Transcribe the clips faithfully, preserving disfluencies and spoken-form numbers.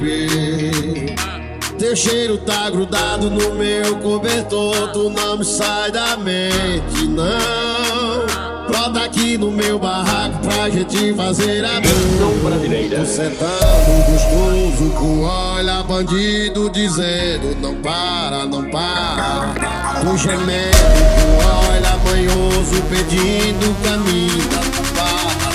baby. Teu cheiro tá grudado no meu cobertor, tu não me sai da mente, não. Brota aqui no meu barraco pra gente fazer amor. Tô sentando gostoso com olha bandido dizendo não para, não para. Tô gemendo com olha manhoso pedindo caminho da para,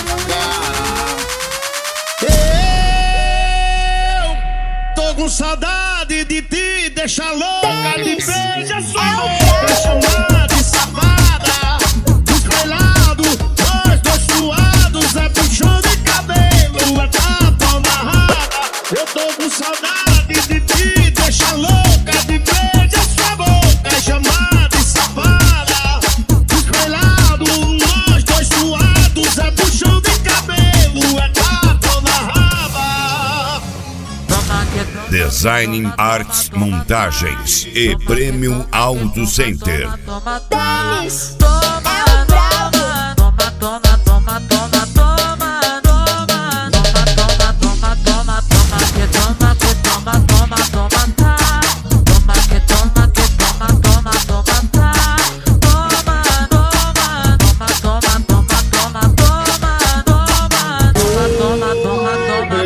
cara. Eu tô com saudade de ti, deixa louca, de beija sua boca, chamada de safada. Desvelado, nós dois suados, é puxão de cabelo, é tapa amarrada. Eu tô com saudade de ti, deixa louca, de beija sua boca, chamada de safada. Desvelado, nós dois suados, é puxão de cabelo, é tapa amarrada. Designing Arts Montagens e Prêmio Auto Center. Denis é o brabo. Toma, toma, toma, toma, toma, toma, toma, toma, toma, toma, que toma, que toma, toma, toma, tá. Toma, que toma, que toma, toma, toma, tá. Toma, toma, toma, toma, toma, toma, toma, toma, toma, toma, toma.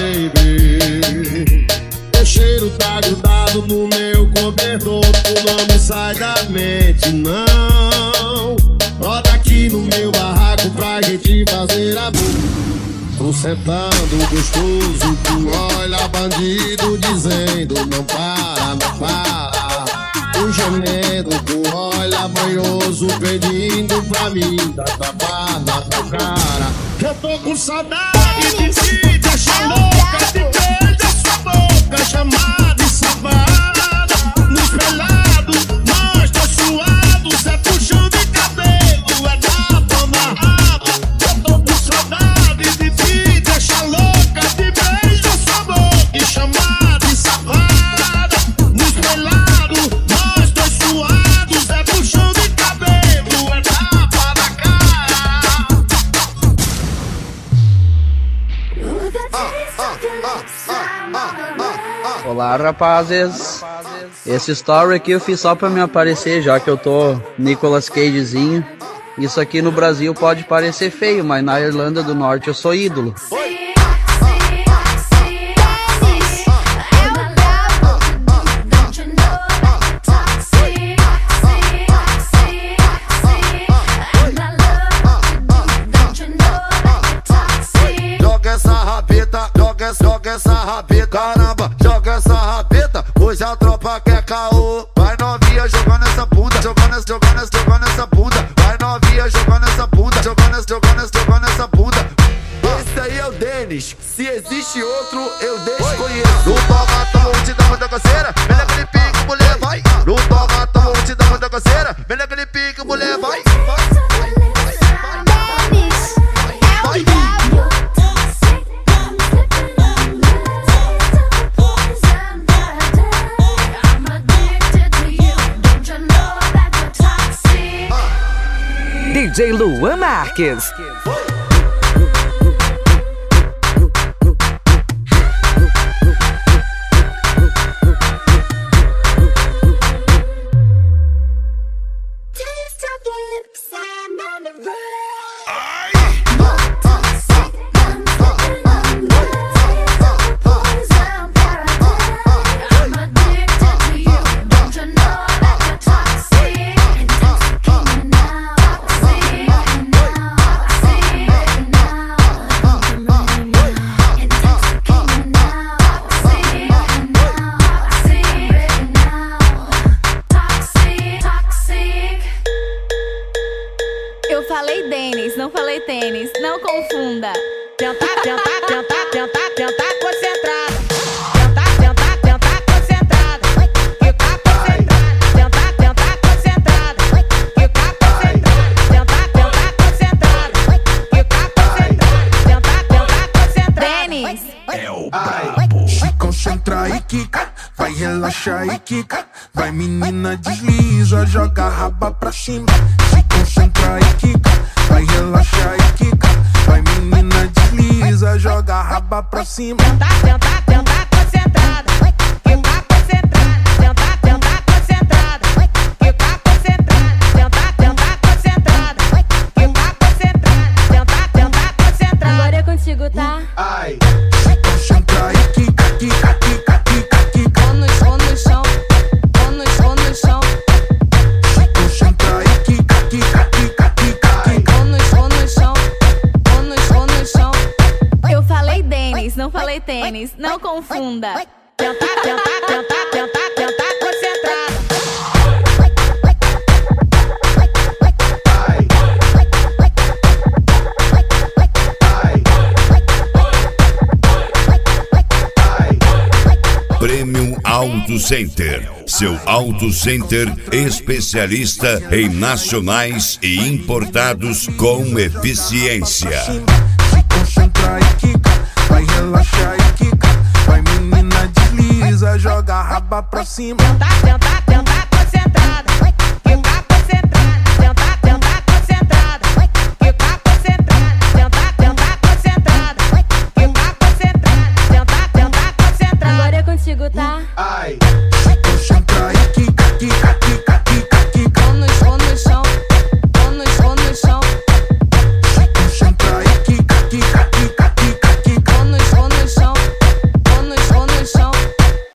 Teu cheiro tá grudado no meu cobertor, tu não me sai da mente, não. Roda aqui no meu barraco pra gente fazer amor. Tô sentando gostoso, tu olha bandido dizendo não para, não para. Tô gemendo, tu olha manhoso pedindo pra mim dar tapa na tua cara. Eu tô com saudade de ti, deixa louca, de beija sua boca, chamada de safada. No espelhado, nós dois suados, é puxão de cabelo, é tapa amarrada. Eu tô com saudade de ti, deixa louca, de beija sua boca, chamada de safada. No espelhado, nós dois suados, é puxão de cabelo, é tapa na cara. Olá, rapazes. Esse story aqui eu fiz só pra me aparecer, já que eu tô Nicolas Cagezinho. Isso aqui no Brasil pode parecer feio, mas na Irlanda do Norte eu sou ídolo. Joga essa rabeta, joga, joga essa rabeta, caramba, joga essa rabeta, hoje a tropa quer caô. Vai novinha jogando essa bunda, jogando, jogando, jogando essa bunda. Vai novinha jogando essa bunda, jogando, jogando, jogando essa bunda. Esse aí é o Denis, se existe outro eu desconheço. No toma, toma, te dá muita coceira, vem naquele pique, mulher, vai. No toma, toma, te dá muita coceira, vem naquele pique, mulher, vai. D J Luan Marques. Eu falei Denis, não falei tênis, não confunda. Tenta, tenta, tenta, tenta, tenta concentrada. Tenta, tenta, tenta concentrada. Fica concentrada. Tenta, tenta concentrada. Fica concentrada. Tenta, tenta concentrada. Fica concentrada. Tenta, tenta concentrada. Denis É o brabo. Se concentra e quica, vai relaxar e quica. Vai menina desliza, joga a raba pra cima. Se concentra e quica, vai relaxar e quica. Vai menina desliza, joga a raba pra cima. Tenta, tenta, tenta concentrada. confunda. Tenta, tenta, tenta, tenta, tenta concentrada. Prêmio Auto Center, seu Auto Center especialista em nacionais e importados com eficiência. Se concentra e quica, vai relaxar e quica. Vai menina desliza, joga a raba pra cima. Tenta, tenta,